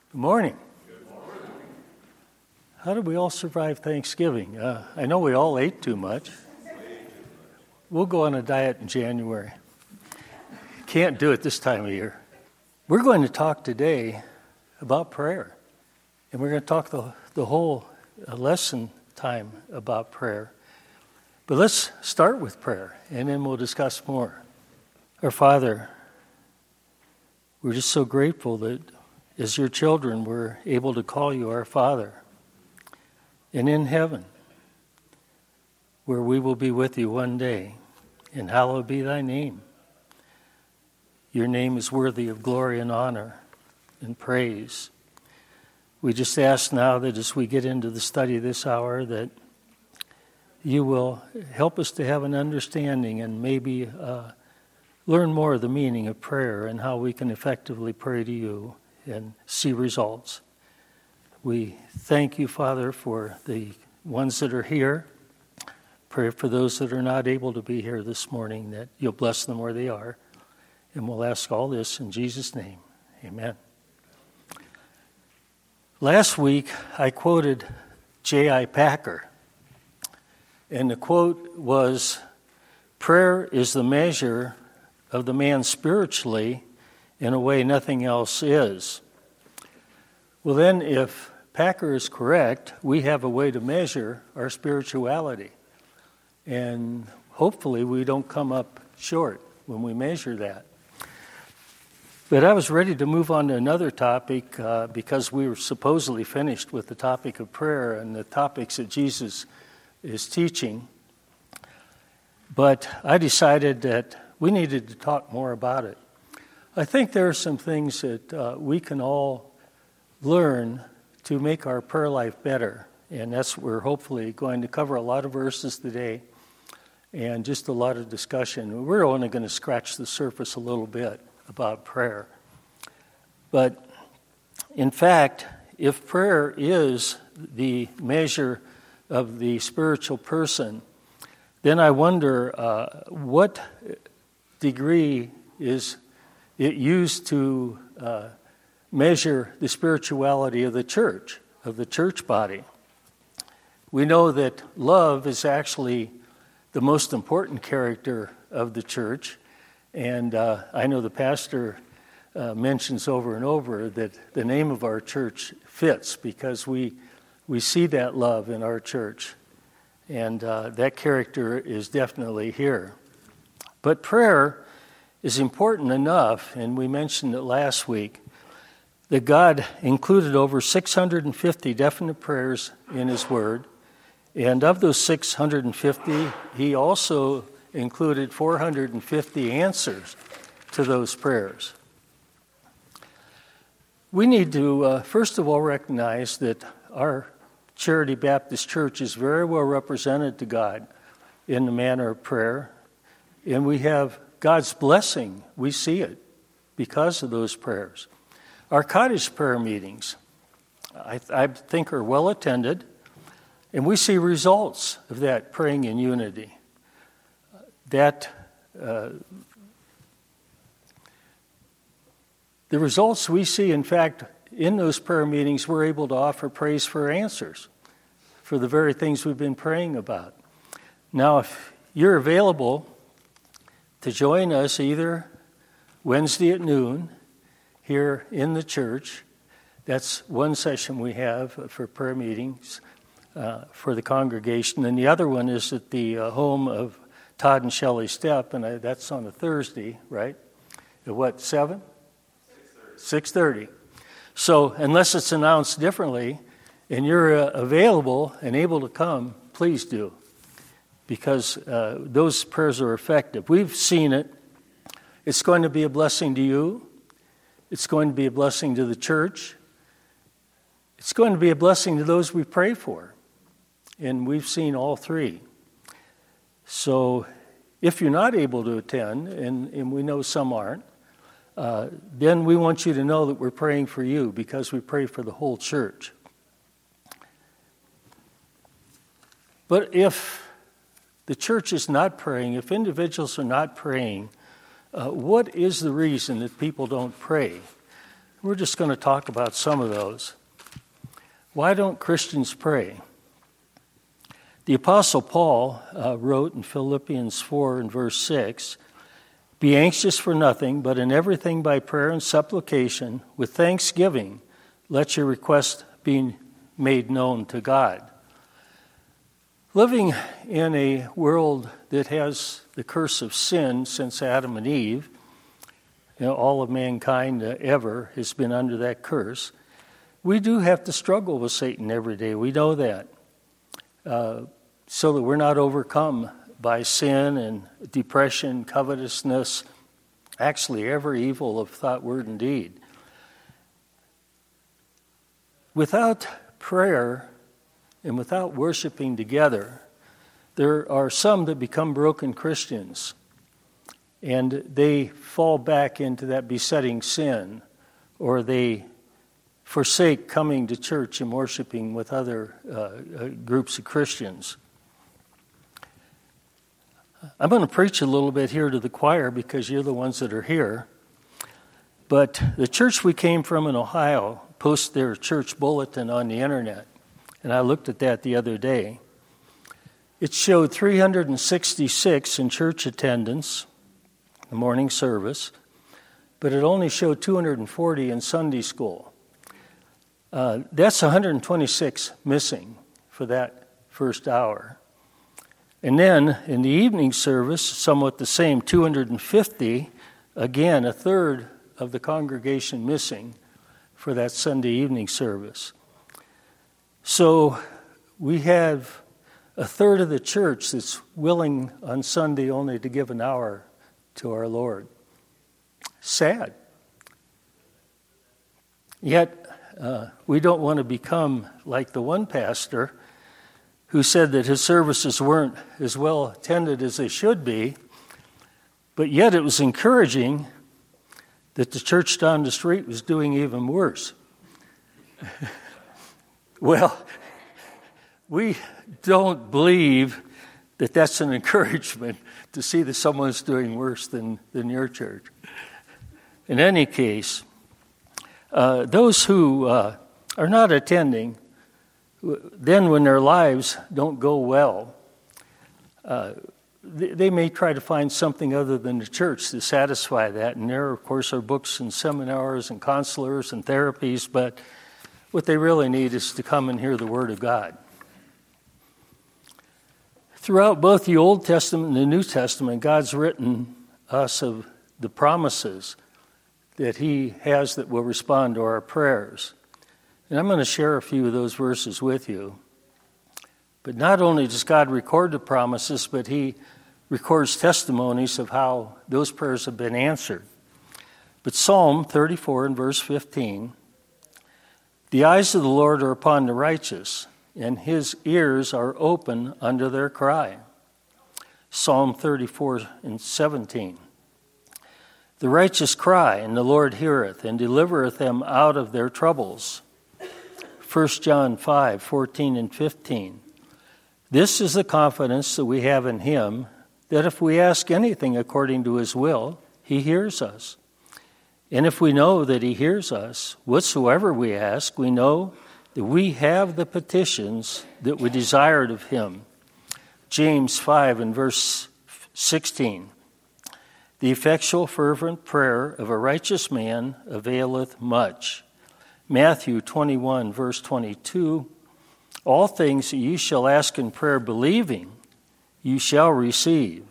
Good morning. How did we all survive Thanksgiving? I know we all ate too much. We'll go on a diet in January. Can't do it this time of year. We're going to talk today about prayer. And we're going to talk the whole lesson time about prayer. But let's start with prayer, and then we'll discuss more. Our Father, we're just so grateful that as your children, we're able to call you our Father. And in heaven, where we will be with you one day, and hallowed be thy name. Your name is worthy of glory and honor and praise. We just ask now that as we get into the study this hour, that you will help us to have an understanding and maybe learn more of the meaning of prayer and how we can effectively pray to you and see results. We thank you, Father, for the ones that are here. Pray for those that are not able to be here this morning, that you'll bless them where they are. And we'll ask all this in Jesus' name. Amen. Last week, I quoted J.I. Packer. And the quote was, "Prayer is the measure of the man spiritually in a way nothing else is." Well then, if Packer is correct, we have a way to measure our spirituality. And hopefully we don't come up short when we measure that. But I was ready to move on to another topic because we were supposedly finished with the topic of prayer and the topics that Jesus is teaching. But I decided that we needed to talk more about it. I think there are some things that we can all learn to make our prayer life better. And that's what we're hopefully going to cover a lot of verses today and just a lot of discussion. We're only going to scratch the surface a little bit about prayer. But in fact, if prayer is the measure of the spiritual person, then I wonder what degree is it used to measure the spirituality of the church body. We know that love is actually the most important character of the church, and I know the pastor mentions over and over that the name of our church fits because we see that love in our church, and that character is definitely here. But prayer is important enough, and we mentioned it last week, that God included over 650 definite prayers in His Word. And of those 650, He also included 450 answers to those prayers. We need to, first of all, recognize that our Charity Baptist Church is very well represented to God in the manner of prayer. And we have God's blessing. We see it because of those prayers. Our cottage prayer meetings, I think, are well attended, and we see results of that praying in unity. The results we see, in fact, in those prayer meetings, we're able to offer praise for answers for the very things we've been praying about. Now, if you're available to join us either Wednesday at noon here in the church, that's one session we have for prayer meetings for the congregation, and the other one is at the home of Todd and Shelley Stepp, and that's on a Thursday, right? At what, 7? 6:30. So unless it's announced differently and you're available and able to come, please do, because those prayers are effective. We've seen it. It's going to be a blessing to you. It's going to be a blessing to the church. It's going to be a blessing to those we pray for. And we've seen all three. So if you're not able to attend, and we know some aren't, then we want you to know that we're praying for you because we pray for the whole church. But if the church is not praying, if individuals are not praying, what is the reason that people don't pray? We're just going to talk about some of those. Why don't Christians pray? The Apostle Paul wrote in Philippians 4 and verse 6, "Be anxious for nothing, but in everything by prayer and supplication, with thanksgiving, let your request be made known to God." Living in a world that has the curse of sin since Adam and Eve, all of mankind ever has been under that curse, we do have to struggle with Satan every day. We know that. So that we're not overcome by sin and depression, covetousness, actually every evil of thought, word, and deed. Without prayer and without worshiping together, there are some that become broken Christians, and they fall back into that besetting sin, or they forsake coming to church and worshiping with other groups of Christians. I'm going to preach a little bit here to the choir because you're the ones that are here. But the church we came from in Ohio posts their church bulletin on the internet. And I looked at that the other day. It showed 366 in church attendance, the morning service, but it only showed 240 in Sunday school. That's 126 missing for that first hour. And then in the evening service, somewhat the same, 250, again, a third of the congregation missing for that Sunday evening service. So we have a third of the church that's willing on Sunday only to give an hour to our Lord. Sad. Yet we don't want to become like the one pastor who said that his services weren't as well attended as they should be, but yet it was encouraging that the church down the street was doing even worse. Well, we don't believe that that's an encouragement to see that someone's doing worse than your church. In any case, those who are not attending, then when their lives don't go well, they may try to find something other than the church to satisfy that. And there, of course, are books and seminars and counselors and therapies, but what they really need is to come and hear the Word of God. Throughout both the Old Testament and the New Testament, God's written us of the promises that He has that will respond to our prayers. And I'm going to share a few of those verses with you. But not only does God record the promises, but He records testimonies of how those prayers have been answered. But Psalm 34 and verse 15, "The eyes of the Lord are upon the righteous, and His ears are open unto their cry." Psalm 34 and 17, "The righteous cry, and the Lord heareth, and delivereth them out of their troubles." 1 John 5, 14 and 15. "This is the confidence that we have in Him, that if we ask anything according to His will, He hears us. And if we know that He hears us, whatsoever we ask, we know that we have the petitions that we desired of Him." James 5 and verse 16. "The effectual fervent prayer of a righteous man availeth much." Matthew 21, verse 22, "All things that ye shall ask in prayer believing, ye shall receive."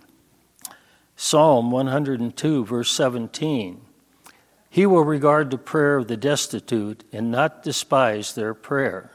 Psalm 102, verse 17, "He will regard the prayer of the destitute and not despise their prayer."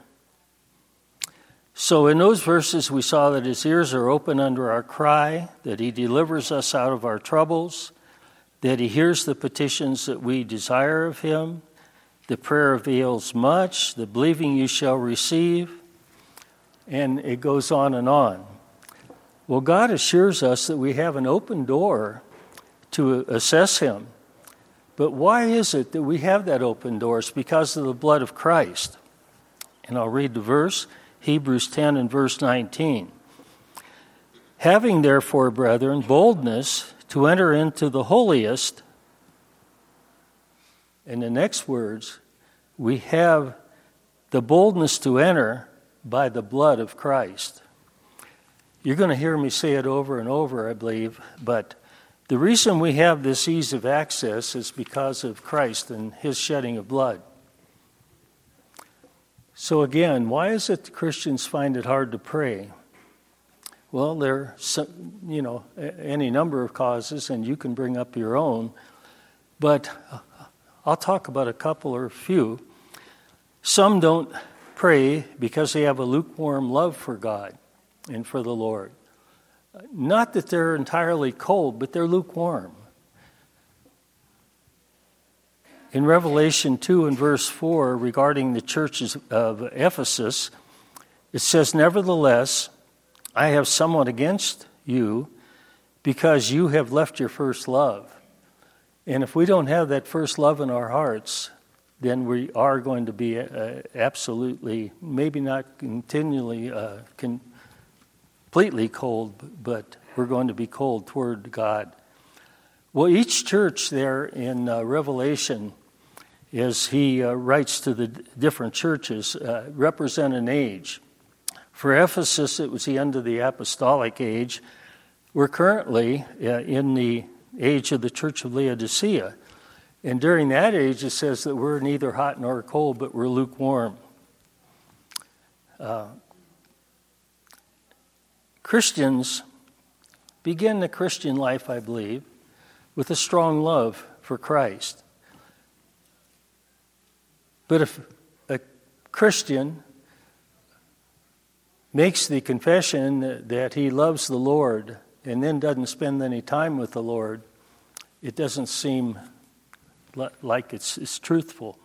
So in those verses we saw that His ears are open under our cry, that He delivers us out of our troubles, that He hears the petitions that we desire of Him, the prayer avails much, the believing you shall receive, and it goes on and on. Well, God assures us that we have an open door to assess Him. But why is it that we have that open door? It's because of the blood of Christ. And I'll read the verse, Hebrews 10 and verse 19. "Having therefore, brethren, boldness to enter into the holiest And the next words, we have the boldness to enter by the blood of Christ. You're going to hear me say it over and over, I believe, but the reason we have this ease of access is because of Christ and his shedding of blood. So again, why is it Christians find it hard to pray? Well, there are any number of causes, and you can bring up your own, but I'll talk about a couple or a few. Some don't pray because they have a lukewarm love for God and for the Lord. Not that they're entirely cold, but they're lukewarm. In Revelation 2 and verse 4, regarding the churches of Ephesus, it says, "Nevertheless, I have somewhat against you, because you have left your first love." And if we don't have that first love in our hearts, then we are going to be absolutely, maybe not continually, completely cold, but we're going to be cold toward God. Well, each church there in Revelation, as he writes to the different churches, represent an age. For Ephesus, it was the end of the apostolic age. We're currently in the age of the church of Laodicea. And during that age, it says that we're neither hot nor cold, but we're lukewarm. Christians begin the Christian life, I believe, with a strong love for Christ. But if a Christian makes the confession that he loves the Lord and then doesn't spend any time with the Lord, it doesn't seem like it's truthful.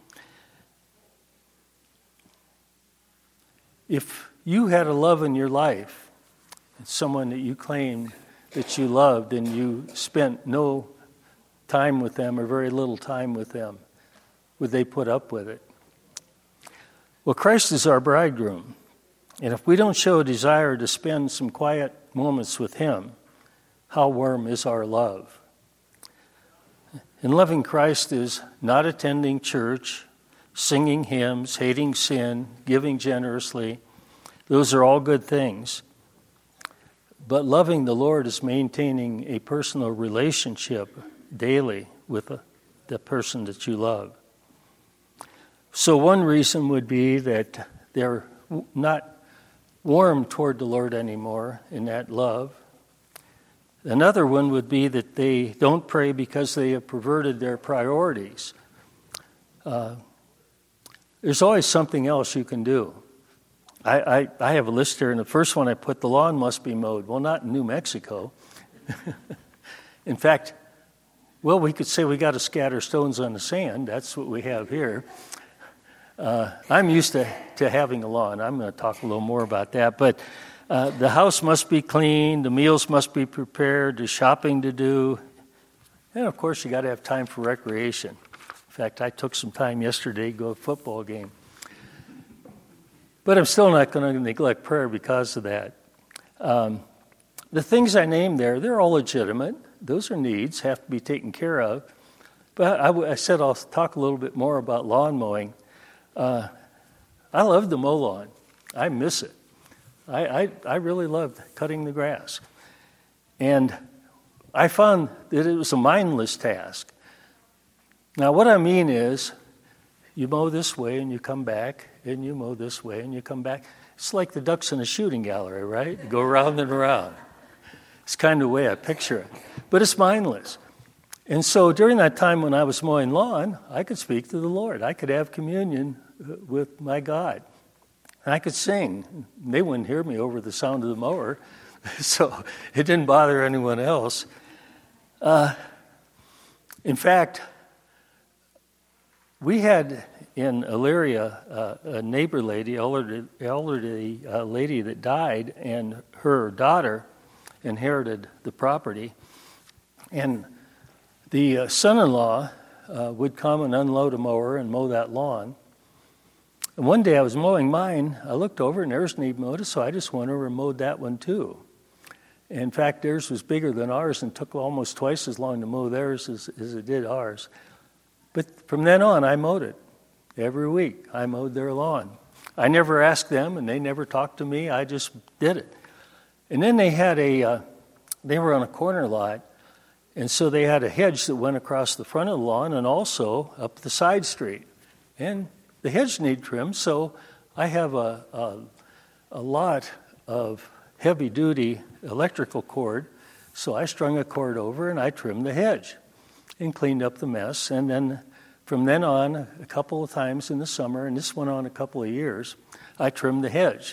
If you had a love in your life, someone that you claimed that you loved, and you spent no time with them or very little time with them, would they put up with it? Well, Christ is our bridegroom, and if we don't show a desire to spend some quiet moments with him, how warm is our love? And loving Christ is not attending church, singing hymns, hating sin, giving generously. Those are all good things. But loving the Lord is maintaining a personal relationship daily with the person that you love. So one reason would be that they're not warm toward the Lord anymore in that love. Another one would be that they don't pray because they have perverted their priorities. There's always something else you can do. I have a list here, and the first one I put, the lawn must be mowed. Well, not in New Mexico. In fact, we could say we got to scatter stones on the sand. That's what we have here. I'm used to having a lawn. I'm going to talk a little more about that. But the house must be cleaned, the meals must be prepared, there's shopping to do. And, of course, you got to have time for recreation. In fact, I took some time yesterday to go to a football game. But I'm still not going to neglect prayer because of that. The things I named there, they're all legitimate. Those are needs, have to be taken care of. But I said I'll talk a little bit more about lawn mowing. I love to mow lawn. I miss it. I really loved cutting the grass. And I found that it was a mindless task. Now, what I mean is, you mow this way and you come back, and you mow this way and you come back. It's like the ducks in a shooting gallery, right? You go around and around. It's kind of the way I picture it. But it's mindless. And so during that time when I was mowing lawn, I could speak to the Lord. I could have communion with my God. And I could sing. They wouldn't hear me over the sound of the mower, so it didn't bother anyone else. In fact, we had in Elyria a neighbor lady, elderly lady that died, and her daughter inherited the property. And the son-in-law would come and unload a mower and mow that lawn. And one day I was mowing mine, I looked over and theirs needed mowed, so I just went over and mowed that one too. In fact, theirs was bigger than ours and took almost twice as long to mow theirs as it did ours. But from then on, I mowed it. Every week, I mowed their lawn. I never asked them, and they never talked to me. I just did it. And then they had they were on a corner lot, and so they had a hedge that went across the front of the lawn and also up the side street. And the hedge needed trimmed, so I have a lot of heavy-duty electrical cord, so I strung a cord over and I trimmed the hedge and cleaned up the mess. And then from then on, a couple of times in the summer, and this went on a couple of years, I trimmed the hedge.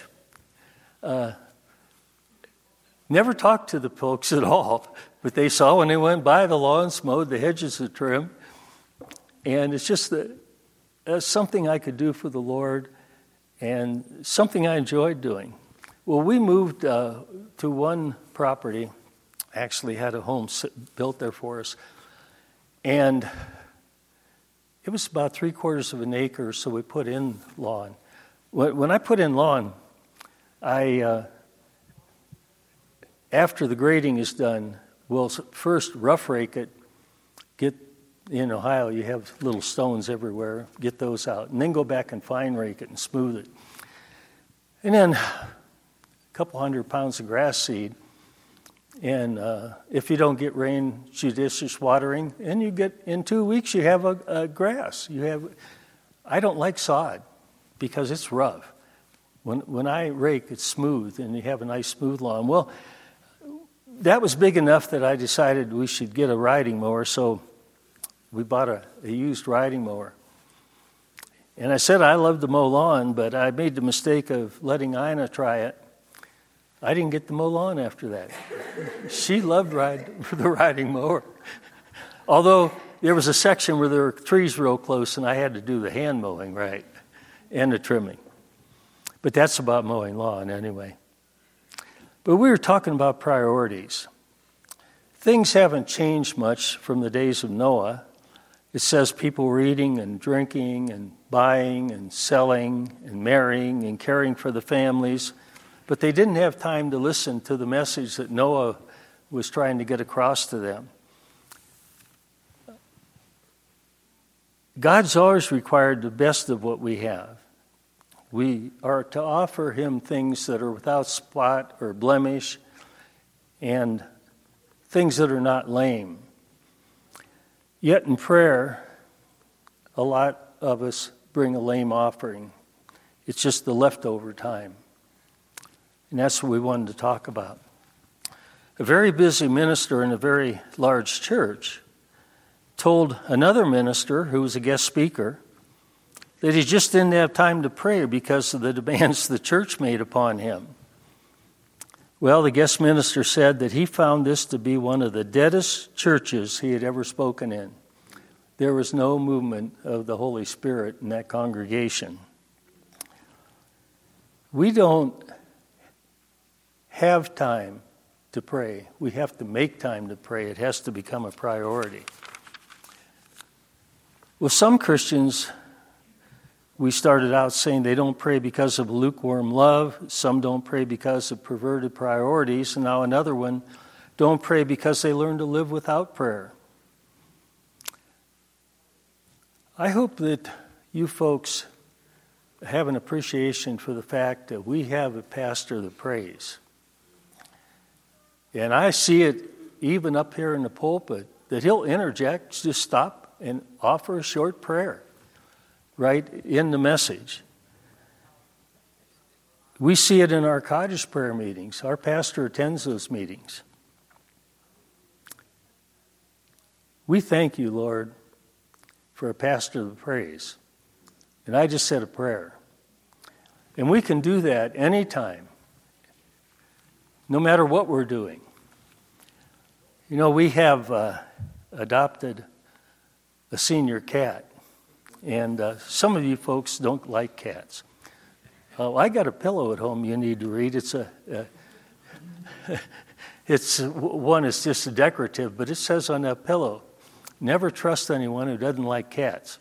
Never talked to the folks at all, but they saw when they went by the lawns mowed, the hedges are trimmed. And it's just something I could do for the Lord and something I enjoyed doing. Well, we moved to one property, actually had a home built there for us, and it was about 3/4 of an acre, so we put in lawn. When I put in lawn, after the grading is done, we'll first rough rake it. In Ohio, you have little stones everywhere. Get those out. And then go back and fine rake it and smooth it. And then a couple 100 pounds of grass seed. And if you don't get rain, judicious watering, and you get, in 2 weeks, you have a grass. I don't like sod because it's rough. When I rake, it's smooth, and you have a nice smooth lawn. Well, that was big enough that I decided we should get a riding mower, so we bought a used riding mower. And I said I love to mow lawn, but I made the mistake of letting Ina try it. I didn't get to mow lawn after that. She loved the riding mower. Although there was a section where there were trees real close, and I had to do the hand mowing, right, and the trimming. But that's about mowing lawn anyway. But we were talking about priorities. Things haven't changed much from the days of Noah. It says people were eating and drinking and buying and selling and marrying and caring for the families, but they didn't have time to listen to the message that Noah was trying to get across to them. God's always required the best of what we have. We are to offer him things that are without spot or blemish and things that are not lame. Yet in prayer, a lot of us bring a lame offering. It's just the leftover time. And that's what we wanted to talk about. A very busy minister in a very large church told another minister who was a guest speaker that he just didn't have time to pray because of the demands the church made upon him. Well, the guest minister said that he found this to be one of the deadest churches he had ever spoken in. There was no movement of the Holy Spirit in that congregation. We don't have time to pray. We have to make time to pray. It has to become a priority. Well, some Christians, we started out saying they don't pray because of lukewarm love. Some don't pray because of perverted priorities. And now another one, don't pray because they learn to live without prayer. I hope that you folks have an appreciation for the fact that we have a pastor that prays. And I see it even up here in the pulpit, that he'll interject, just stop and offer a short prayer right in the message. We see it in our cottage prayer meetings. Our pastor attends those meetings. We thank you, Lord, for a pastor that prays. And I just said a prayer. And we can do that anytime, no matter what we're doing. You know, we have adopted a senior cat. And some of you folks don't like cats. I got a pillow at home you need to read. It's it's just decorative, but it says on that pillow, never trust anyone who doesn't like cats.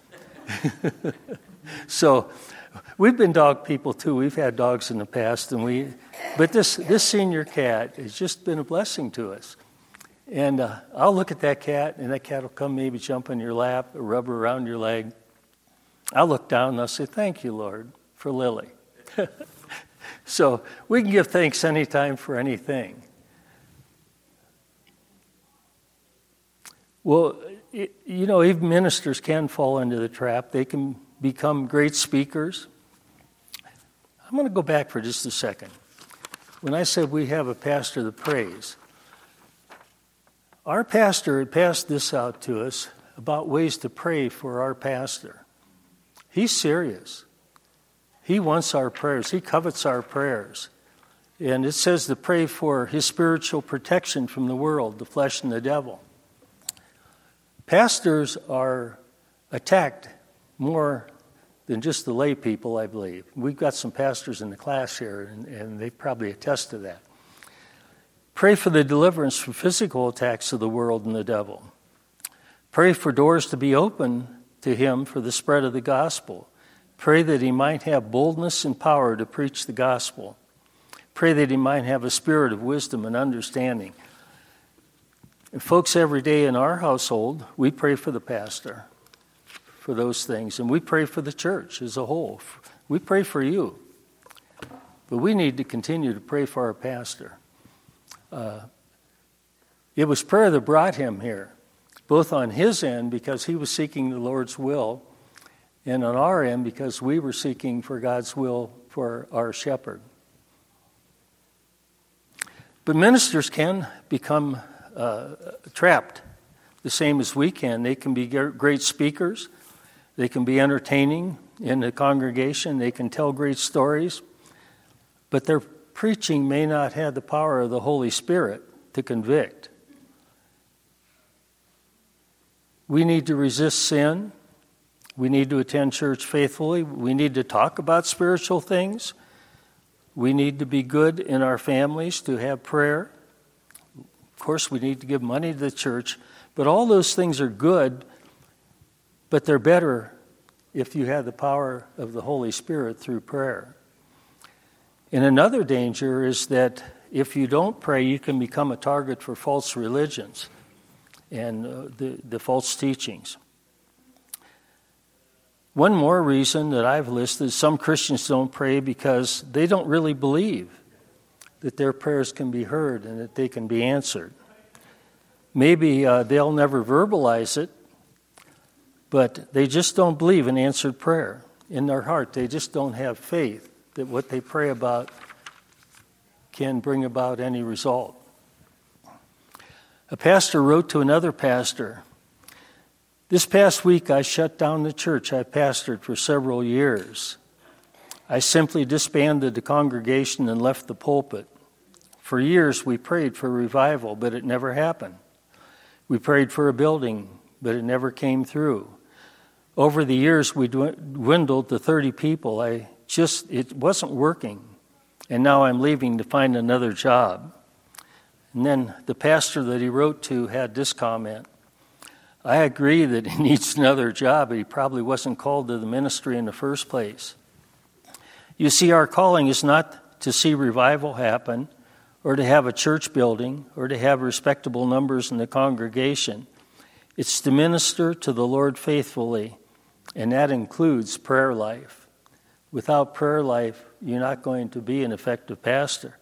So we've been dog people too. We've had dogs in the past, but this senior cat has just been a blessing to us. And I'll look at that cat, and that cat will come maybe jump on your lap or rub around your leg. I'll look down and I'll say, thank you, Lord, for Lily. So we can give thanks anytime for anything. Well, even ministers can fall into the trap. They can become great speakers. I'm going to go back for just a second. When I said we have a pastor that prays, our pastor had passed this out to us about ways to pray for our pastor. He's serious. He wants our prayers. He covets our prayers. And it says to pray for his spiritual protection from the world, the flesh and the devil. Pastors are attacked more than just the lay people, I believe. We've got some pastors in the class here, and they probably attest to that. Pray for the deliverance from physical attacks of the world and the devil. Pray for doors to be open to him for the spread of the gospel. Pray that he might have boldness and power to preach the gospel. Pray that he might have a spirit of wisdom and understanding. And folks, every day in our household, we pray for the pastor, for those things. And we pray for the church as a whole. We pray for you. But we need to continue to pray for our pastor. It was prayer that brought him here, both on his end because he was seeking the Lord's will, and on our end because we were seeking for God's will for our shepherd. But ministers can become trapped the same as we can. They can be great speakers. They can be entertaining in the congregation. They can tell great stories. But their preaching may not have the power of the Holy Spirit to convict. We need to resist sin. We need to attend church faithfully. We need to talk about spiritual things. We need to be good in our families, to have prayer. Of course, we need to give money to the church. But all those things are good, but they're better if you have the power of the Holy Spirit through prayer. And another danger is that if you don't pray, you can become a target for false religions and the false teachings. One more reason that I've listed is some Christians don't pray because they don't really believe that their prayers can be heard and that they can be answered. Maybe they'll never verbalize it, but they just don't believe in answered prayer. In their heart, they just don't have faith that what they pray about can bring about any result. A pastor wrote to another pastor, "This past week I shut down the church I pastored for several years. I simply disbanded the congregation and left the pulpit. For years we prayed for revival, but it never happened. We prayed for a building, but it never came through. Over the years we dwindled to 30 people. It wasn't working, and now I'm leaving to find another job." And then the pastor that he wrote to had this comment, "I agree that he needs another job, but he probably wasn't called to the ministry in the first place. You see, our calling is not to see revival happen, or to have a church building, or to have respectable numbers in the congregation. It's to minister to the Lord faithfully, and that includes prayer life. Without prayer life, you're not going to be an effective pastor."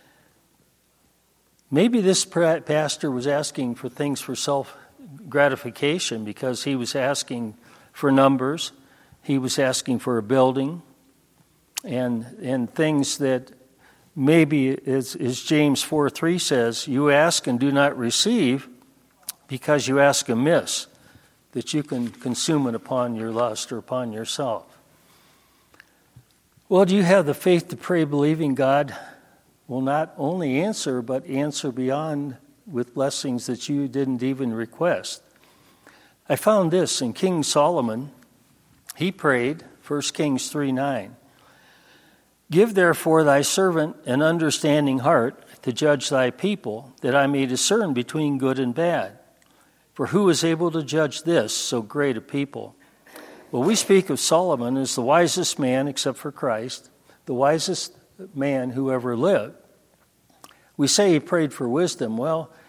Maybe this pastor was asking for things for self-gratification because he was asking for numbers, he was asking for a building, and things that maybe, as James 4:3 says, you ask and do not receive because you ask amiss, that you can consume it upon your lust or upon yourself. Well, do you have the faith to pray believing God will not only answer, but answer beyond with blessings that you didn't even request? I found this in King Solomon. He prayed, 1 Kings 3:9. "Give therefore thy servant an understanding heart to judge thy people, that I may discern between good and bad. For who is able to judge this, so great a people?" Well, we speak of Solomon as the wisest man, except for Christ, the wisest man who ever lived. We say he prayed for wisdom. Well,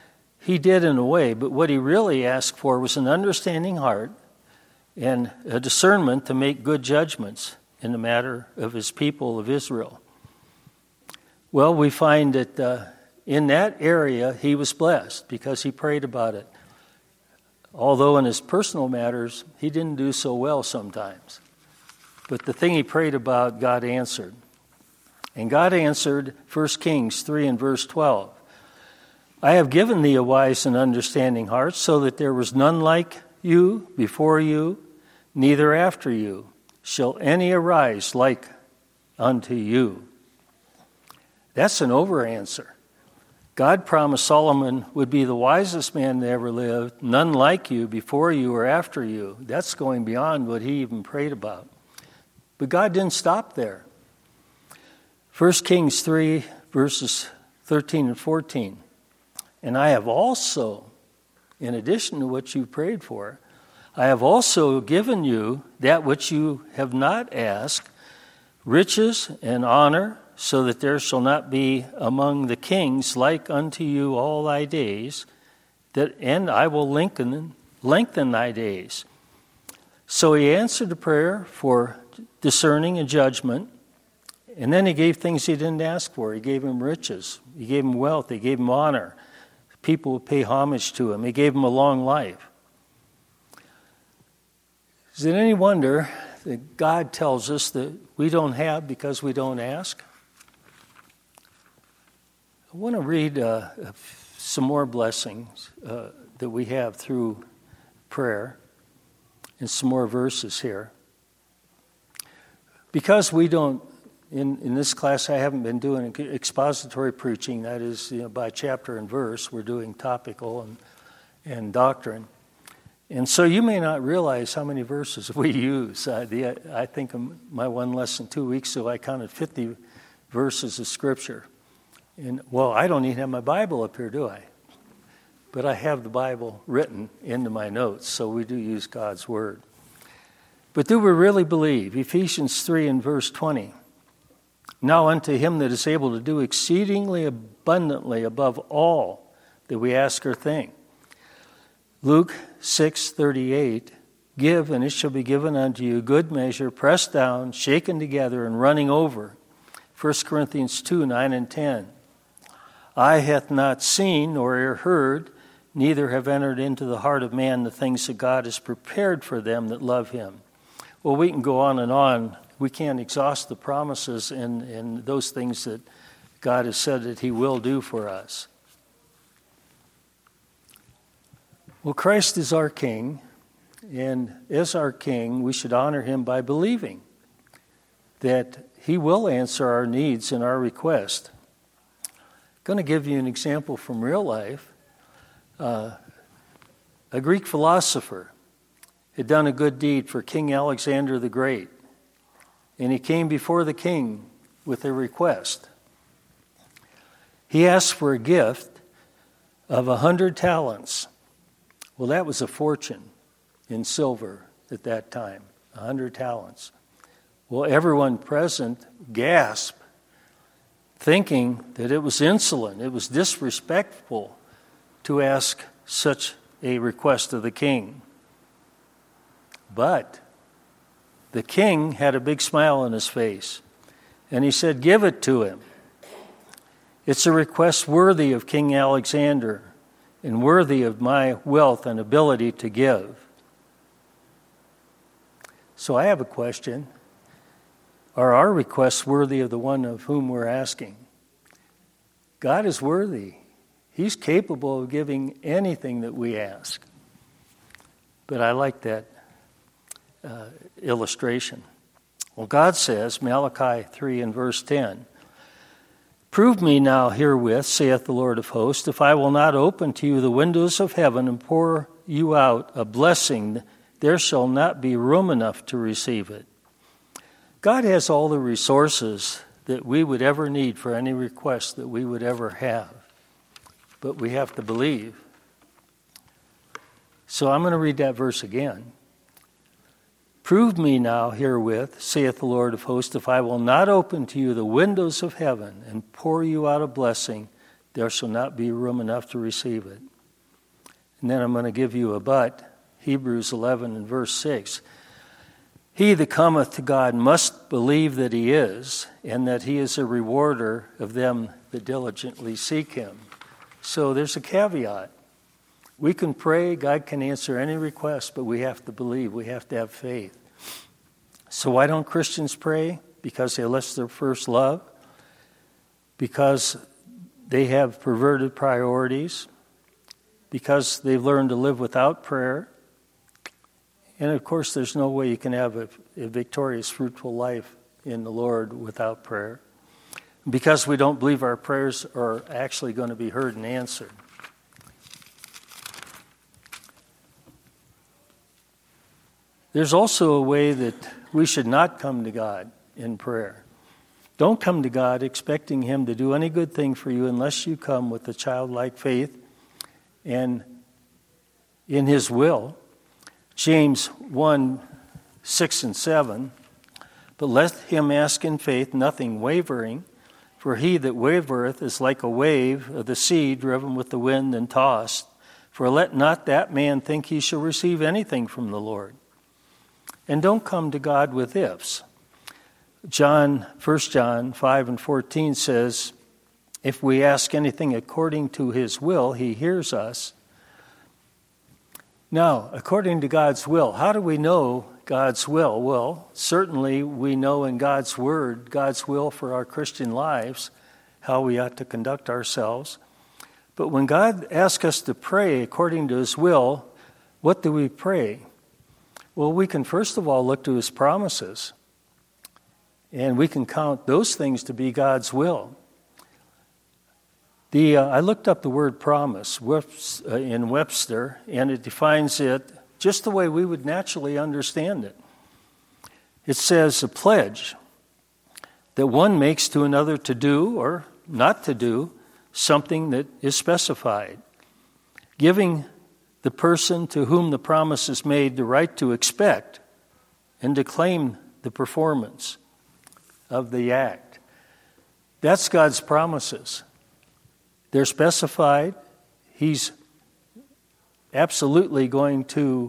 he did in a way, but what he really asked for was an understanding heart and a discernment to make good judgments in the matter of his people of Israel. Well, we find that in that area he was blessed because he prayed about it. Although in his personal matters, he didn't do so well sometimes. But the thing he prayed about, God answered. And God answered 1 Kings 3 and verse 12. I have given thee a wise and understanding heart, so that there was none like you before you, neither after you shall any arise like unto you. That's an over answer. God promised Solomon would be the wisest man that ever lived, none like you before you or after you. That's going beyond what he even prayed about. But God didn't stop there. 1 Kings 3, verses 13 and 14. And I have also, in addition to what you prayed for, I have also given you that which you have not asked, riches and honor, so that there shall not be among the kings like unto you all thy days, and I will lengthen thy days. So he answered the prayer for discerning and judgment, and then he gave things he didn't ask for. He gave him riches, he gave him wealth, he gave him honor. People would pay homage to him. He gave him a long life. Is it any wonder that God tells us that we don't have because we don't ask? I want to read some more blessings that we have through prayer and some more verses here. Because we don't, in this class I haven't been doing expository preaching, that is by chapter and verse. We're doing topical and doctrine. And so you may not realize how many verses we use. I think in my one lesson 2 weeks ago I counted 50 verses of Scripture. And, well, I don't even have my Bible up here, do I? But I have the Bible written into my notes, so we do use God's Word. But do we really believe? Ephesians 3 and verse 20. Now unto him that is able to do exceedingly abundantly above all that we ask or think. Luke 6:38. Give, and it shall be given unto you, good measure, pressed down, shaken together, and running over. 1 Corinthians 2, 9 and 10. Eye hath not seen, nor ear heard, neither have entered into the heart of man the things that God has prepared for them that love him. Well, we can go on and on. We can't exhaust the promises and those things that God has said that he will do for us. Well, Christ is our King, and as our King, we should honor him by believing that he will answer our needs and our request. I'm going to give you an example from real life. A Greek philosopher had done a good deed for King Alexander the Great, and he came before the king with a request. He asked for a gift of 100 talents. Well, that was a fortune in silver at that time, 100 talents. Well, everyone present gasped, thinking that it was insolent, it was disrespectful to ask such a request of the king. But the king had a big smile on his face, and he said, give it to him. It's a request worthy of King Alexander and worthy of my wealth and ability to give. So I have a question. Are our requests worthy of the one of whom we're asking? God is worthy. He's capable of giving anything that we ask. But I like that illustration. Well, God says, Malachi 3 and verse 10, prove me now herewith, saith the Lord of hosts, if I will not open to you the windows of heaven and pour you out a blessing, there shall not be room enough to receive it. God has all the resources that we would ever need for any request that we would ever have. But we have to believe. So I'm going to read that verse again. Prove me now herewith, saith the Lord of hosts, if I will not open to you the windows of heaven and pour you out a blessing, there shall not be room enough to receive it. and then I'm going to give you a but. Hebrews 11 and verse 6. He that cometh to God must believe that he is, and that he is a rewarder of them that diligently seek him. So there's a caveat. We can pray, God can answer any request, but we have to believe, we have to have faith. So why don't Christians pray? Because they lost their first love? Because they have perverted priorities? Because they've learned to live without prayer? And of course, there's no way you can have a victorious, fruitful life in the Lord without prayer. Because we don't believe our prayers are actually going to be heard and answered. There's also a way that we should not come to God in prayer. Don't come to God expecting him to do any good thing for you unless you come with a childlike faith and in his will. James 1, 6 and 7. But let him ask in faith, nothing wavering. For he that wavereth is like a wave of the sea driven with the wind and tossed. For let not that man think he shall receive anything from the Lord. And don't come to God with ifs. 1 John 5 and 14 says, if we ask anything according to his will, he hears us. Now, according to God's will, how do we know God's will? Well, certainly we know in God's word, God's will for our Christian lives, how we ought to conduct ourselves. But when God asks us to pray according to his will, what do we pray? Well, we can first of all look to his promises, and we can count those things to be God's will. I looked up the word promise in Webster, and it defines it just the way we would naturally understand it. It says a pledge that one makes to another to do or not to do something that is specified, giving the person to whom the promise is made the right to expect and to claim the performance of the act. That's God's promises. They're specified. He's absolutely going to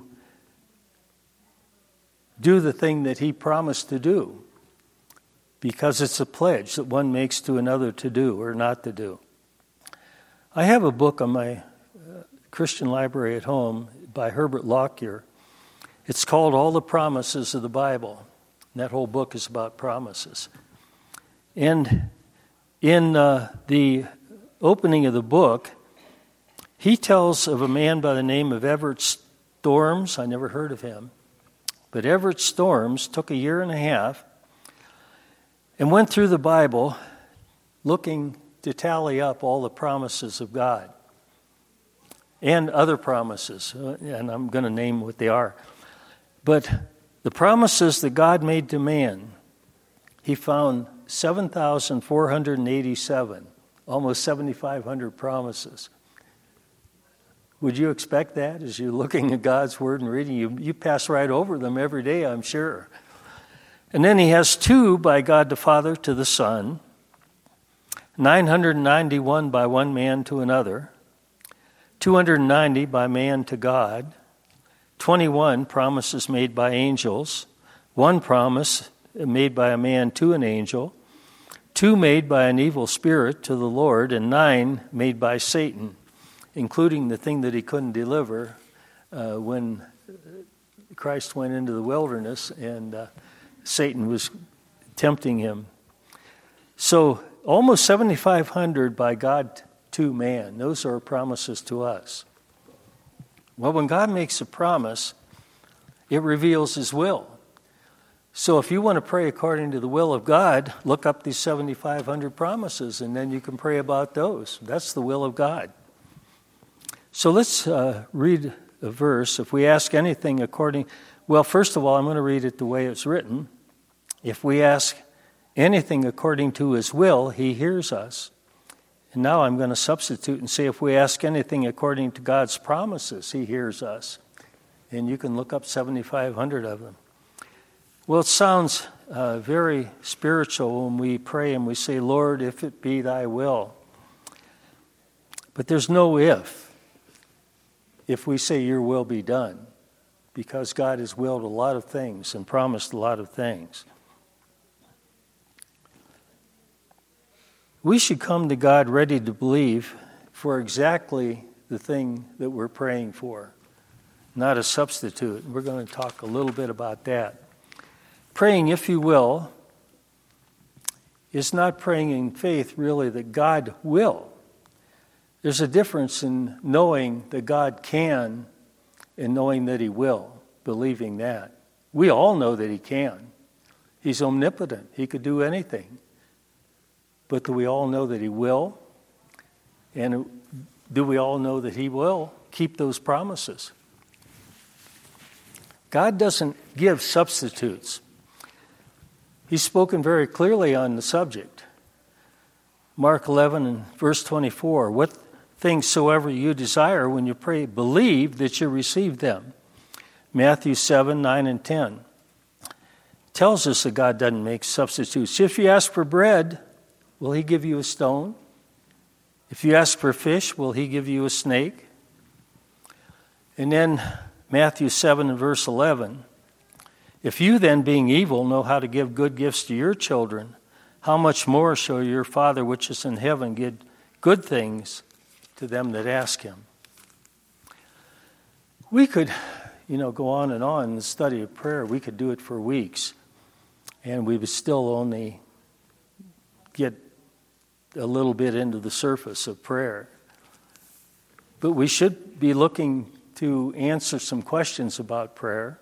do the thing that he promised to do because it's a pledge that one makes to another to do or not to do. I have a book on my Christian library at home by Herbert Lockyer. It's called All the Promises of the Bible. And that whole book is about promises. And in the opening of the book, he tells of a man by the name of Everett Storms. I never heard of him. But Everett Storms took 1.5 years and went through the Bible looking to tally up all the promises of God and other promises. And I'm going to name what they are. But the promises that God made to man, he found 7,487. Almost 7,500 promises. Would you expect that as you're looking at God's Word and reading? You pass right over them every day, I'm sure. And then he has 2 by God the Father to the Son, 991 by one man to another, 290 by man to God, 21 promises made by angels, 1 promise made by a man to an angel, 2 made by an evil spirit to the Lord, and 9 made by Satan, including the thing that he couldn't deliver when Christ went into the wilderness and Satan was tempting him. So almost 7,500 by God to man. Those are promises to us. Well, when God makes a promise, it reveals his will. So if you want to pray according to the will of God, look up these 7,500 promises, and then you can pray about those. That's the will of God. So let's read a verse. If we ask anything according... Well, first of all, I'm going to read it the way it's written. If we ask anything according to his will, he hears us. And now I'm going to substitute and say if we ask anything according to God's promises, he hears us. And you can look up 7,500 of them. Well, it sounds very spiritual when we pray and we say, Lord, if it be thy will. But there's no if. if we say your will be done, because God has willed a lot of things and promised a lot of things. We should come to God ready to believe for exactly the thing that we're praying for, not a substitute. We're going to talk a little bit about that. Praying, if you will, is not praying in faith really that God will. There's a difference in knowing that God can and knowing that He will, believing that. We all know that He can. He's omnipotent. He could do anything. But do we all know that He will? And do we all know that He will keep those promises? God doesn't give substitutes. He's spoken very clearly on the subject. Mark 11 and verse 24, what things soever you desire when you pray, believe that you receive them. Matthew 7, 9, and 10 tells us that God doesn't make substitutes. If you ask for bread, will He give you a stone? If you ask for fish, will He give you a snake? And then Matthew 7 and verse 11, if you then, being evil, know how to give good gifts to your children, how much more shall your Father which is in heaven give good things to them that ask Him? We could, go on in the study of prayer. We could do it for weeks, and we would still only get a little bit into the surface of prayer. But we should be looking to answer some questions about prayer.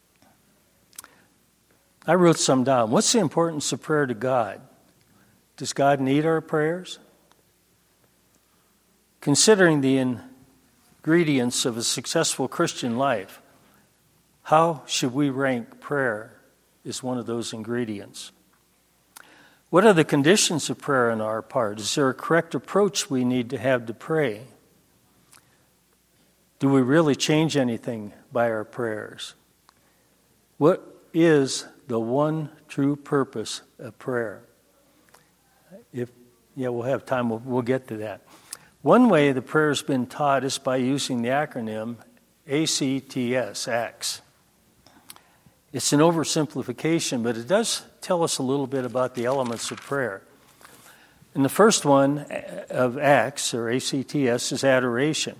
I wrote some down. What's the importance of prayer to God? Does God need our prayers? Considering the ingredients of a successful Christian life, how should we rank prayer as one of those ingredients? What are the conditions of prayer on our part? Is there a correct approach we need to have to pray? Do we really change anything by our prayers? What is the one true purpose of prayer? We'll have time. We'll get to that. One way the prayer has been taught is by using the acronym ACTS, ACTS. It's an oversimplification, but it does tell us a little bit about the elements of prayer. And the first one of ACTS, or ACTS, is adoration.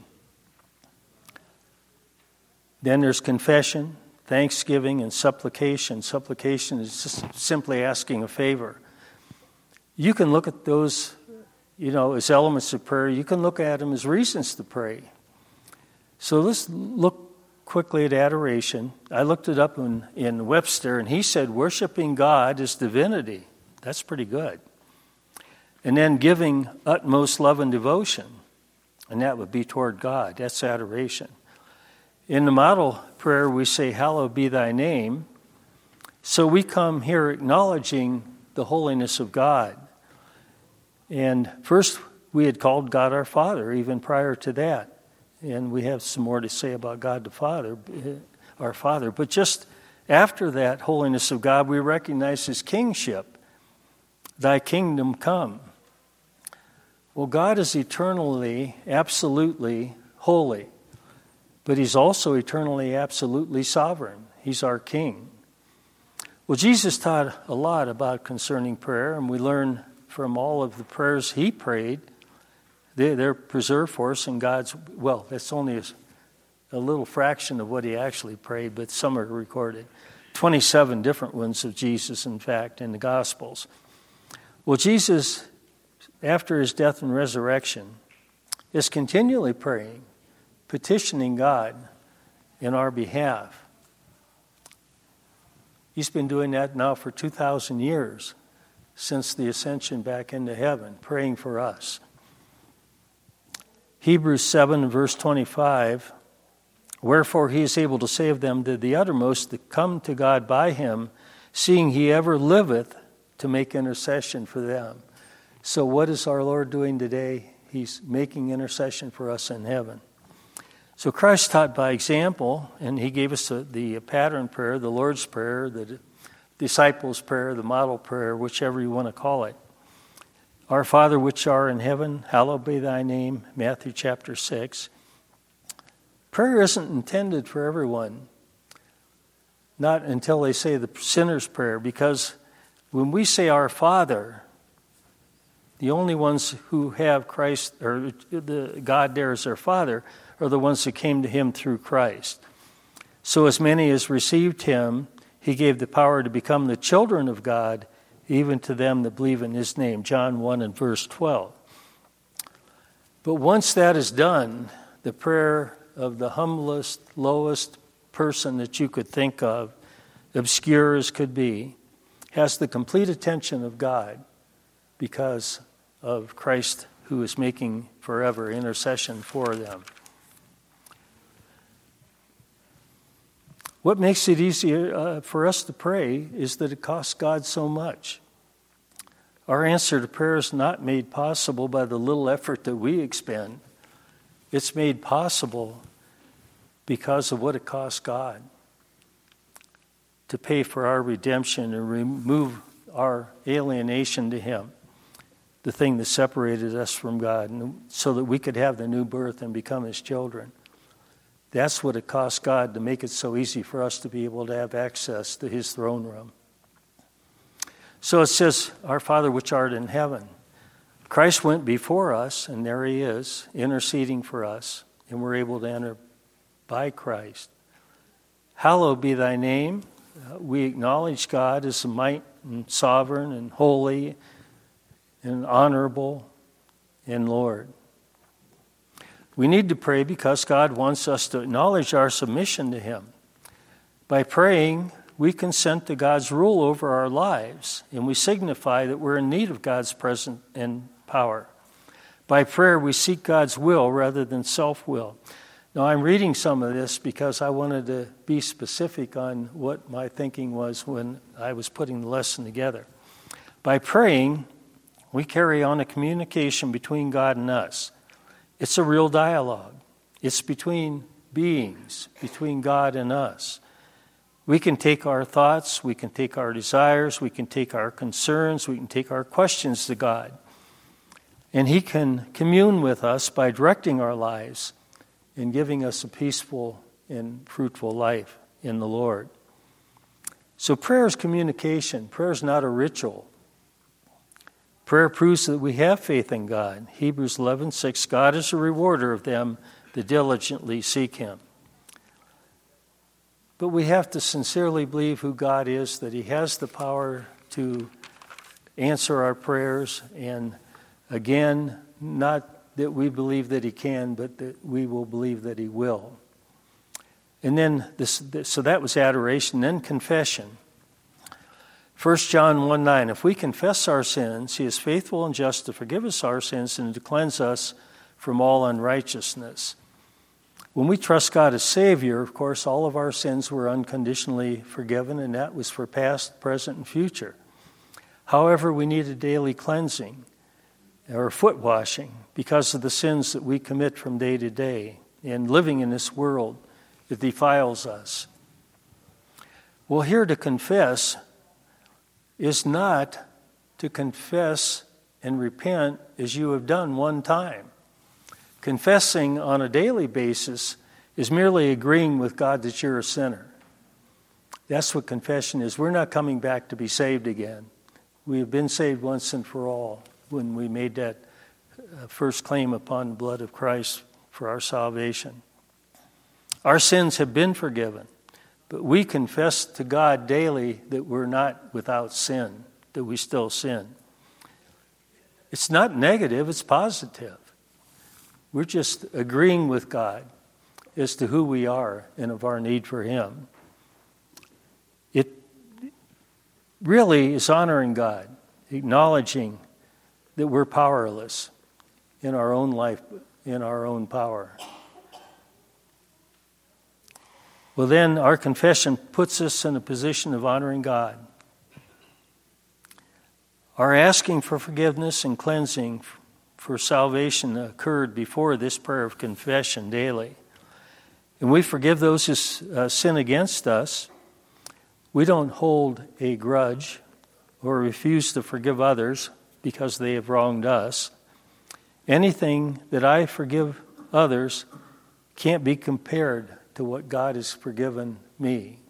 Then there's confession, thanksgiving, and supplication. Supplication is just simply asking a favor. You can look at those, as elements of prayer. You can look at them as reasons to pray. So let's look quickly at adoration. I looked it up in Webster, and he said worshiping God is divinity. That's pretty good. And then giving utmost love and devotion, and that would be toward God. That's adoration. In the model prayer, we say, hallowed be thy name. So we come here acknowledging the holiness of God. And first, we had called God our Father, even prior to that. And we have some more to say about God the Father, our Father. But just after that holiness of God, we recognize His kingship. Thy kingdom come. Well, God is eternally, absolutely holy. But He's also eternally, absolutely sovereign. He's our King. Well, Jesus taught a lot about concerning prayer, and we learn from all of the prayers He prayed. They're preserved for us in God's, that's only a little fraction of what He actually prayed, but some are recorded. 27 different ones of Jesus, in fact, in the Gospels. Well, Jesus, after His death and resurrection, is continually praying, petitioning God in our behalf. He's been doing that now for 2,000 years, since the ascension back into heaven, praying for us. Hebrews 7, verse 25, wherefore He is able to save them to the uttermost that come to God by Him, seeing He ever liveth to make intercession for them. So what is our Lord doing today? He's making intercession for us in heaven. So Christ taught by example, and He gave us the pattern prayer, the Lord's Prayer, the disciples' prayer, the model prayer, whichever you want to call it. Our Father which art in heaven, hallowed be thy name, Matthew chapter 6. Prayer isn't intended for everyone, not until they say the sinner's prayer, because when we say our Father, the only ones who have Christ, or the God there as their Father, are the ones who came to him through Christ. So as many as received him, he gave the power to become the children of God, even to them that believe in his name. John 1 and verse 12. But once that is done, the prayer of the humblest, lowest person that you could think of, obscure as could be, has the complete attention of God because of Christ, who is making forever intercession for them. What makes it easier for us to pray is that it costs God so much. Our answer to prayer is not made possible by the little effort that we expend. It's made possible because of what it costs God to pay for our redemption and remove our alienation to him, the thing that separated us from God, so that we could have the new birth and become his children. That's what it costs God to make it so easy for us to be able to have access to his throne room. So it says, our Father which art in heaven. Christ went before us, and there he is, interceding for us, and we're able to enter by Christ. Hallowed be thy name. We acknowledge God as the might and sovereign and holy and honorable and Lord. We need to pray because God wants us to acknowledge our submission to him. By praying, we consent to God's rule over our lives, and we signify that we're in need of God's presence and power. By prayer, we seek God's will rather than self-will. Now, I'm reading some of this because I wanted to be specific on what my thinking was when I was putting the lesson together. By praying, we carry on a communication between God and us. It's a real dialogue. It's between beings, between God and us. We can take our thoughts, we can take our desires, we can take our concerns, we can take our questions to God. And he can commune with us by directing our lives and giving us a peaceful and fruitful life in the Lord. So prayer is communication. Prayer is not a ritual. Prayer proves that we have faith in God. Hebrews 11:6, God is a rewarder of them that diligently seek him. But we have to sincerely believe who God is, that he has the power to answer our prayers, and again, not that we believe that he can, but that we will believe that he will. And then, so that was adoration, then confession. 1 John 1:9, if we confess our sins, he is faithful and just to forgive us our sins and to cleanse us from all unrighteousness. When we trust God as Savior, of course, all of our sins were unconditionally forgiven, and that was for past, present, and future. However, we need a daily cleansing or foot washing because of the sins that we commit from day to day and living in this world that defiles us. Well, here to confess is not to confess and repent as you have done one time. Confessing on a daily basis is merely agreeing with God that you're a sinner. That's what confession is. We're not coming back to be saved again. We have been saved once and for all when we made that first claim upon the blood of Christ for our salvation. Our sins have been forgiven, but we confess to God daily that we're not without sin, that we still sin. It's not negative, it's positive. We're just agreeing with God as to who we are and of our need for him. It really is honoring God, acknowledging that we're powerless in our own life, in our own power. Well, then our confession puts us in a position of honoring God. Our asking for forgiveness and cleansing for salvation occurred before this prayer of confession daily. And we forgive those who sin against us. We don't hold a grudge or refuse to forgive others because they have wronged us. Anything that I forgive others can't be compared to what God has forgiven me.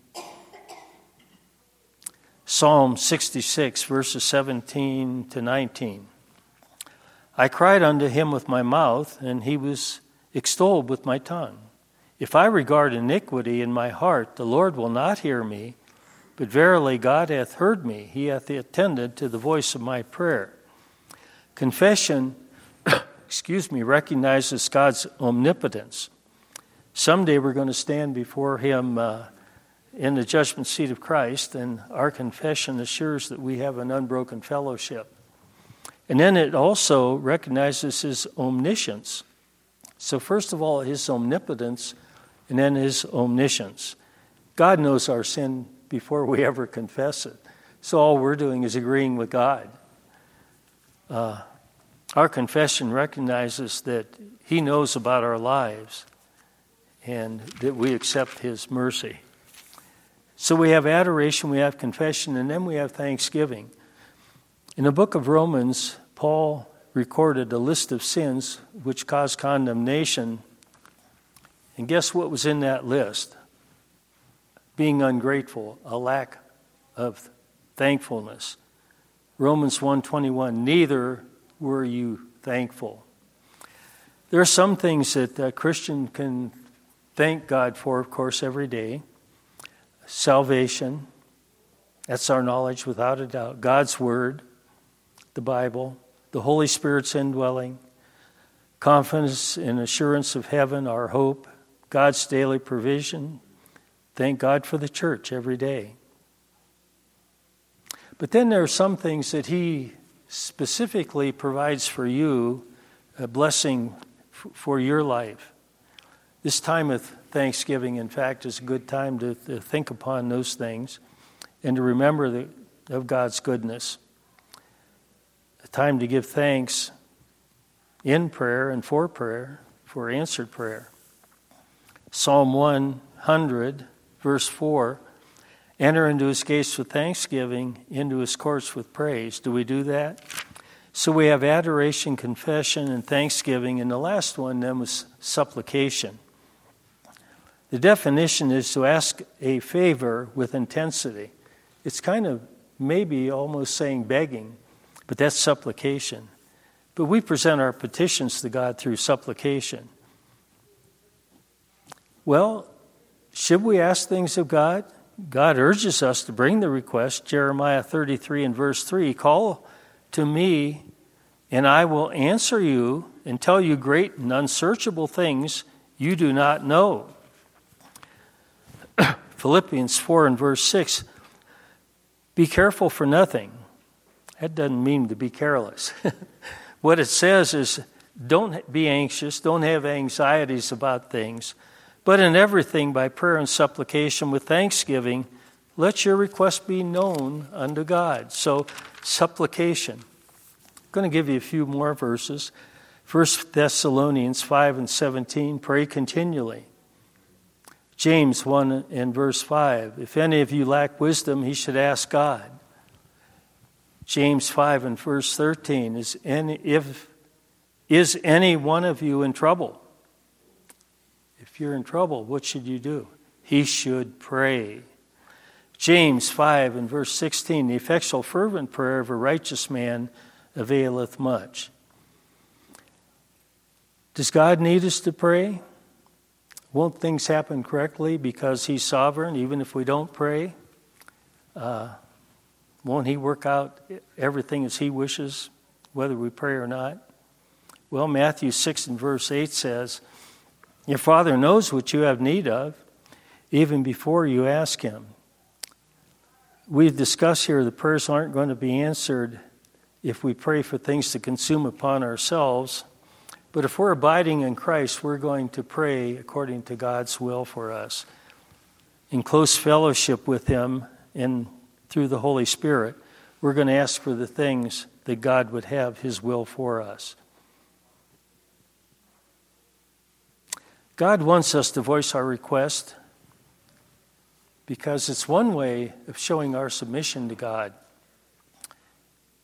Psalm 66, verses 17 to 19. I cried unto him with my mouth, and he was extolled with my tongue. If I regard iniquity in my heart, the Lord will not hear me. But verily God hath heard me. He hath attended to the voice of my prayer. Confession, recognizes God's omnipotence. Someday we're going to stand before him in the judgment seat of Christ, and our confession assures that we have an unbroken fellowship. And then it also recognizes his omniscience. So first of all, his omnipotence, and then his omniscience. God knows our sin before we ever confess it. So all we're doing is agreeing with God. Our confession recognizes that he knows about our lives and that we accept his mercy. So we have adoration, we have confession, and then we have thanksgiving. In the book of Romans, Paul recorded a list of sins which cause condemnation. And guess what was in that list? Being ungrateful, a lack of thankfulness. Romans 1:21, neither were you thankful. There are some things that a Christian can thank God for, of course, every day. Salvation, that's our knowledge without a doubt. God's Word, the Bible, the Holy Spirit's indwelling, confidence and assurance of heaven, our hope, God's daily provision. Thank God for the church every day. But then there are some things that he specifically provides for you, a blessing for your life. This time of Thanksgiving, in fact, is a good time to think upon those things and to remember of God's goodness. A time to give thanks in prayer and for answered prayer. Psalm 100, verse 4, enter into his gates with thanksgiving, into his courts with praise. Do we do that? So we have adoration, confession, and thanksgiving, and the last one then was supplication. The definition is to ask a favor with intensity. It's kind of maybe almost saying begging, but that's supplication. But we present our petitions to God through supplication. Well, should we ask things of God? God urges us to bring the request. Jeremiah 33 and verse 3, call to me, and I will answer you and tell you great and unsearchable things you do not know. Philippians 4 and verse 6, be careful for nothing. That doesn't mean to be careless. What it says is, don't be anxious, don't have anxieties about things, but in everything by prayer and supplication with thanksgiving, let your request be known unto God. So, supplication. I'm going to give you a few more verses. 1 Thessalonians 5 and 17, pray continually. James 1 and verse 5, if any of you lack wisdom, he should ask God. James 5 and verse 13, is any one of you in trouble? If you're in trouble, what should you do? He should pray. James 5 and verse 16, the effectual fervent prayer of a righteous man availeth much. Does God need us to pray? Won't things happen correctly because he's sovereign, even if we don't pray? Won't he work out everything as he wishes, whether we pray or not? Well, Matthew 6 and verse 8 says, your Father knows what you have need of, even before you ask him. We've discussed here the prayers aren't going to be answered if we pray for things to consume upon ourselves. But if we're abiding in Christ, we're going to pray according to God's will for us. In close fellowship with him and through the Holy Spirit, we're going to ask for the things that God would have his will for us. God wants us to voice our request because it's one way of showing our submission to God.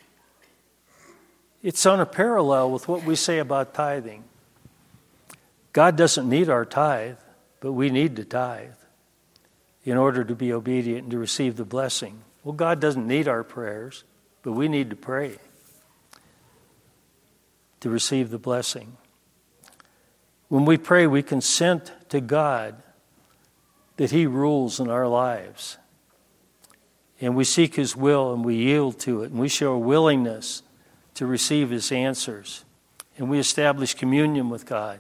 It's on a parallel with what we say about tithing. God doesn't need our tithe, but we need to tithe in order to be obedient and to receive the blessing. Well, God doesn't need our prayers, but we need to pray to receive the blessing. When we pray, we consent to God that He rules in our lives. And we seek His will and we yield to it. And we show a willingness to receive His answers. And we establish communion with God.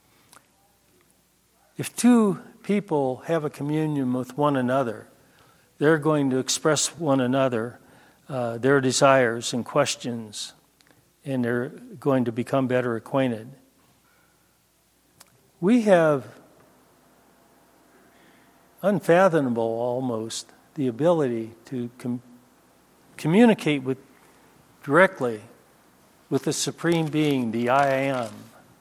If two people have a communion with one another, they're going to express one another their desires and questions, and they're going to become better acquainted. We have unfathomable almost the ability to communicate directly with the Supreme Being, the I Am.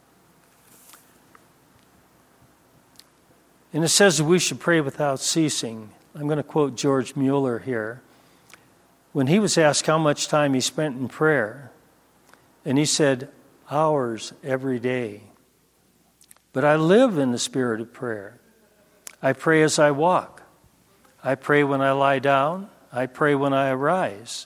And it says that we should pray without ceasing. I'm going to quote George Mueller here. When he was asked how much time he spent in prayer, and he said, hours every day. But I live in the spirit of prayer. I pray as I walk. I pray when I lie down. I pray when I arise.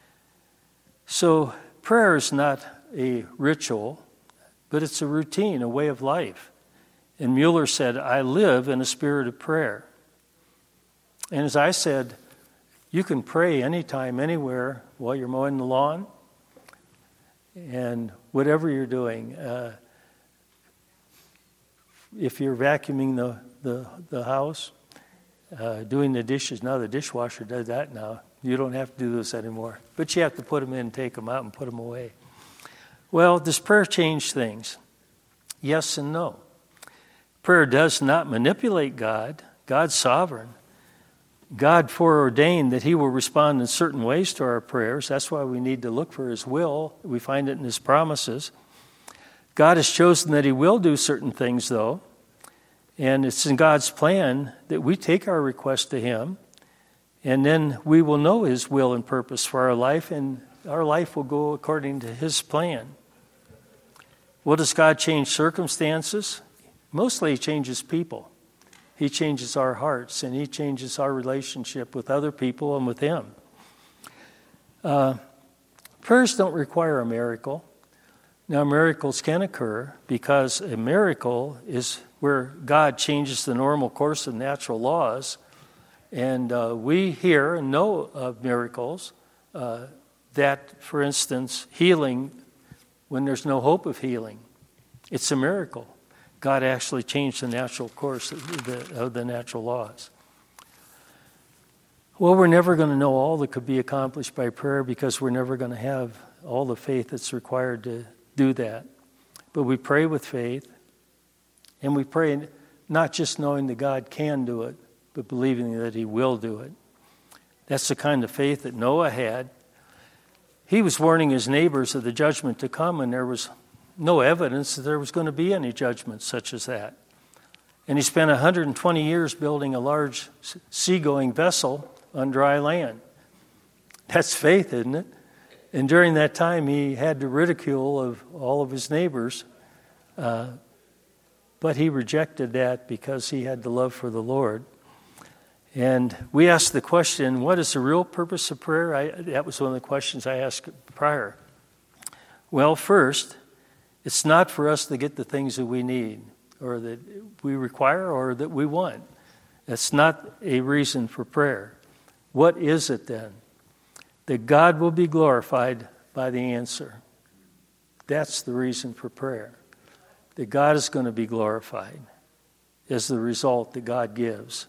So prayer is not a ritual, but it's a routine, a way of life. And Mueller said, I live in a spirit of prayer. And as I said, you can pray anytime, anywhere, while you're mowing the lawn, and whatever you're doing. If you're vacuuming the house, doing the dishes. Now the dishwasher does that now. You don't have to do this anymore. But you have to put them in, take them out, and put them away. Well, does prayer change things? Yes and no. Prayer does not manipulate God. God's sovereign. God foreordained that He will respond in certain ways to our prayers. That's why we need to look for His will. We find it in His promises. God has chosen that He will do certain things, though. And it's in God's plan that we take our request to Him, and then we will know His will and purpose for our life, and our life will go according to His plan. Well, does God change circumstances? Mostly He changes people. He changes our hearts, and He changes our relationship with other people and with Him. Prayers don't require a miracle. Now, miracles can occur because a miracle is where God changes the normal course of natural laws. And we hear and know of miracles that, for instance, healing when there's no hope of healing. It's a miracle. God actually changed the natural course of the natural laws. Well, we're never going to know all that could be accomplished by prayer because we're never going to have all the faith that's required to do that. But we pray with faith, and we pray not just knowing that God can do it, but believing that He will do it. That's the kind of faith that Noah had. He was warning his neighbors of the judgment to come, and there was no evidence that there was going to be any judgment such as that. And he spent 120 years building a large seagoing vessel on dry land. That's faith, isn't it? And during that time, he had the ridicule of all of his neighbors, but he rejected that because he had the love for the Lord. And we asked the question, what is the real purpose of prayer? That was one of the questions I asked prior. Well, first, it's not for us to get the things that we need or that we require or that we want. That's not a reason for prayer. What is it then? That God will be glorified by the answer. That's the reason for prayer. That God is going to be glorified as the result that God gives.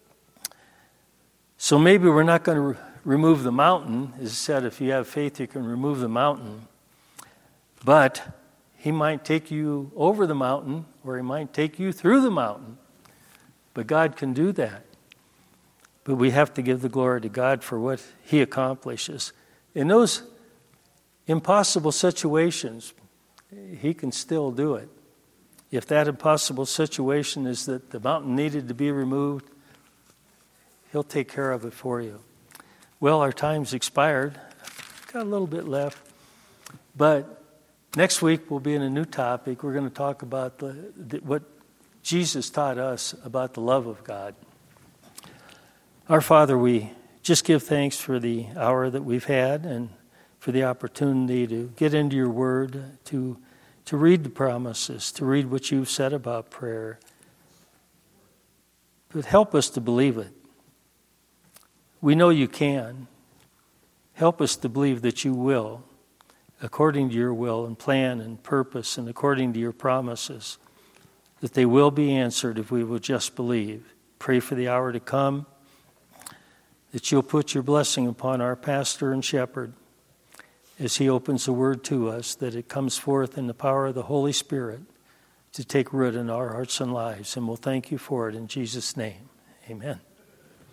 So maybe we're not going to remove the mountain. As I said, if you have faith, you can remove the mountain. But He might take you over the mountain, or He might take you through the mountain. But God can do that. But we have to give the glory to God for what He accomplishes. In those impossible situations, He can still do it. If that impossible situation is that the mountain needed to be removed, He'll take care of it for you. Well, our time's expired. Got a little bit left. But Next week, we'll be in a new topic. We're going to talk about what Jesus taught us about the love of God. Our Father, we just give thanks for the hour that we've had and for the opportunity to get into your word, to read the promises, to read what you've said about prayer. But help us to believe it. We know you can. Help us to believe that you will, according to your will and plan and purpose and according to your promises, that they will be answered if we will just believe. Pray for the hour to come, that you'll put your blessing upon our pastor and shepherd as he opens the word to us, that it comes forth in the power of the Holy Spirit to take root in our hearts and lives. And we'll thank you for it in Jesus' name. Amen.